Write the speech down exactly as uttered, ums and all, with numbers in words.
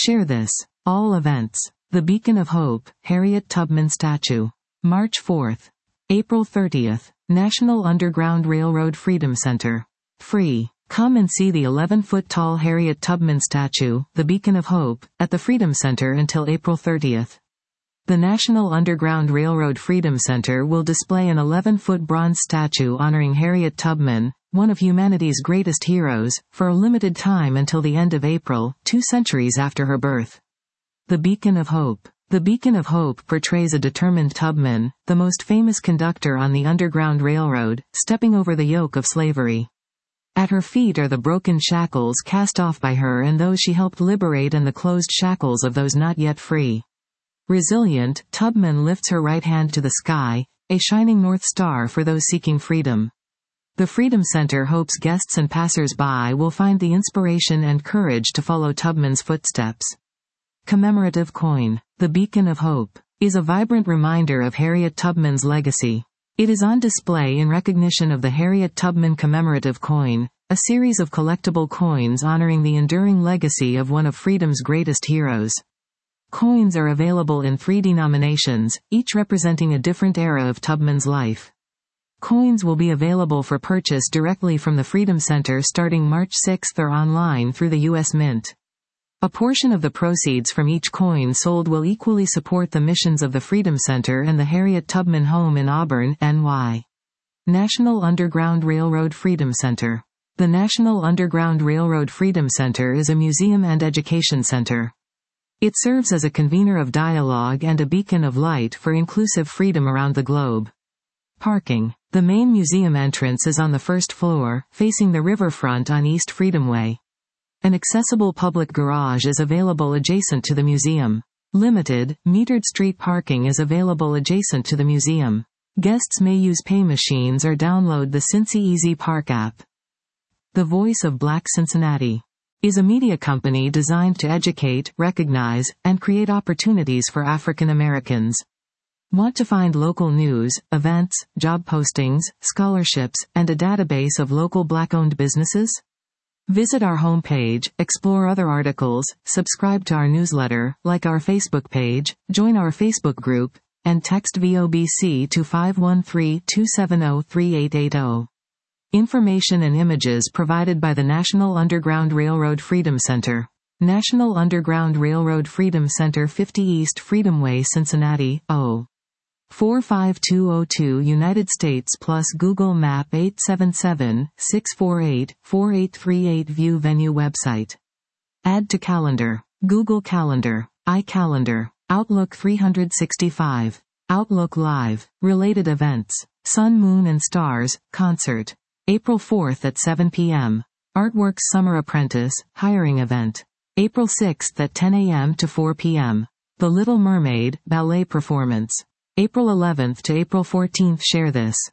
Share this. All events. The Beacon of Hope, Harriet Tubman Statue. March fourth. April thirtieth. National Underground Railroad Freedom Center. Free. Come and see the eleven-foot-tall Harriet Tubman statue, the Beacon of Hope, at the Freedom Center until April thirtieth. The National Underground Railroad Freedom Center will display an eleven-foot bronze statue honoring Harriet Tubman, one of humanity's greatest heroes, for a limited time until the end of April, two centuries after her birth. The Beacon of Hope. The Beacon of Hope portrays a determined Tubman, the most famous conductor on the Underground Railroad, stepping over the yoke of slavery. At her feet are the broken shackles cast off by her and those she helped liberate and the closed shackles of those not yet free. Resilient, Tubman lifts her right hand to the sky, a shining north star for those seeking freedom. The Freedom Center hopes guests and passers-by will find the inspiration and courage to follow Tubman's footsteps. Commemorative coin. The Beacon of Hope is a vibrant reminder of Harriet Tubman's legacy. It is on display in recognition of the Harriet Tubman Commemorative Coin, a series of collectible coins honoring the enduring legacy of one of freedom's greatest heroes. Coins are available in three denominations, each representing a different era of Tubman's life. Coins will be available for purchase directly from the Freedom Center starting March sixth or online through the U S Mint. A portion of the proceeds from each coin sold will equally support the missions of the Freedom Center and the Harriet Tubman Home in Auburn, N Y. National Underground Railroad Freedom Center. The National Underground Railroad Freedom Center is a museum and education center. It serves as a convener of dialogue and a beacon of light for inclusive freedom around the globe. Parking. The main museum entrance is on the first floor, facing the riverfront on East Freedom Way. An accessible public garage is available adjacent to the museum. Limited, metered street parking is available adjacent to the museum. Guests may use pay machines or download the Cincy Easy Park app. The Voice of Black Cincinnati is a media company designed to educate, recognize, and create opportunities for African Americans. Want to find local news, events, job postings, scholarships, and a database of local Black-owned businesses? Visit our homepage, explore other articles, subscribe to our newsletter, like our Facebook page, join our Facebook group, and text V O B C to five one three, two seven zero, three eight eight zero. Information and images provided by the National Underground Railroad Freedom Center. National Underground Railroad Freedom Center, fifty East Freedom Way, Cincinnati, O four five two zero two, United States plus Google Map eight seven seven, six four eight, four eight three eight. View venue website. Add to calendar. Google Calendar, iCalendar, Outlook three sixty-five, Outlook Live, related events, Sun, Moon and Stars, concert. April fourth at seven p m Artworks Summer Apprentice, hiring event. April sixth at ten a m to four p m The Little Mermaid, ballet performance. April eleventh to April fourteenth. Share this.